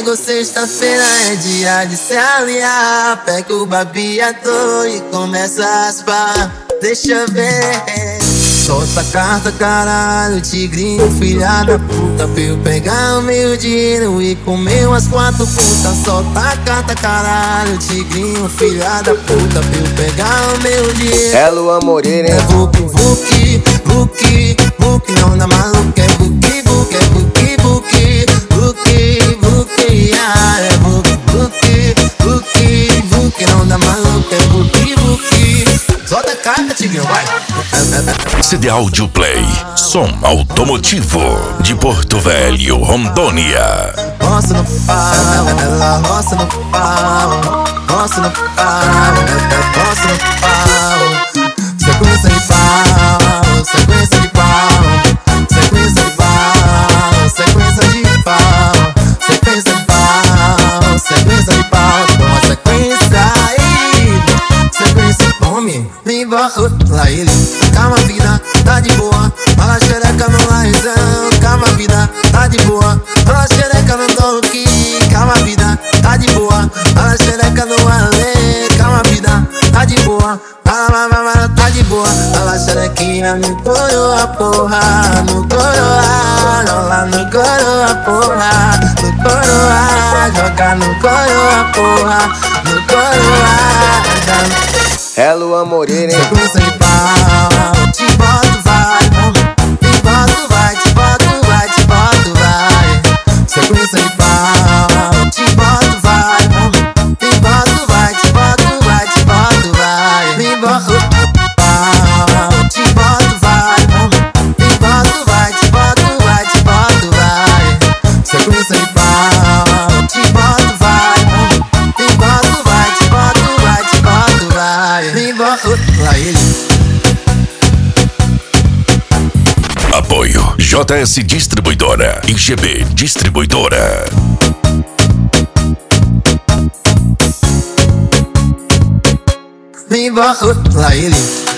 Chegou sexta-feira, é dia de se alinhar. Pega o babiador e começa a aspar. Deixa eu ver. Solta a carta, caralho, tigrinho, filha da puta. Pra eu pegar o meu dinheiro e comer umas 4 putas. Solta a carta, caralho, tigrinho, filha da puta. Pra eu pegar o meu dinheiro. É Luan Moreira, hein? É Vuki, Vuki, Vuki, Vuki, não dá maluco. É Vuki, Vuki, é Vuki, Vuki, Vuki, Vuki, ah, é Vuki, Vuki, Vuki, Vuki, não dá maluco. É Vuki, Vuki. Solta a carta, tigrinho, vai. CD Audio Play, som automotivo de Porto Velho, Rondônia. Roça no pau, ela roça no pau, roça no pau, ela roça no pau. Sequência de pau, sequência de pau, sequência de pau, sequência de pau, sequência de pau, sequência de pau. Uma sequência aí, sequência de fome. Vem lá ele, calma vida, tá de boa. Fala xereca no laizão, calma vida, tá de boa. Fala xereca no donkey, calma vida, tá de boa. Fala xereca no ale, calma vida, tá de boa. Fala tá de boa. Fala xerequinha no coroa, porra, no coroa, lá no coroa, porra, no coroa, joga no coroa, porra, no coroa. É Luan Moreira, hein? Sequência de pau, te boto, vai. Te boto, vai, te boto, vai, te boto, vai. Sequência de pau, te boto, vai. Te boto, vai, te boto, vai, te boto, vai. Me boto, pau, te boto, vai. Te boto, vai, te boto, vai, te boto, vai. Sequência de pau, te boto, vai. Te boto, vai, te boto, vai, te boto, vai. Me boto, lá ele. Apoio JS Distribuidora, IGB Distribuidora. Me boto, lá ele.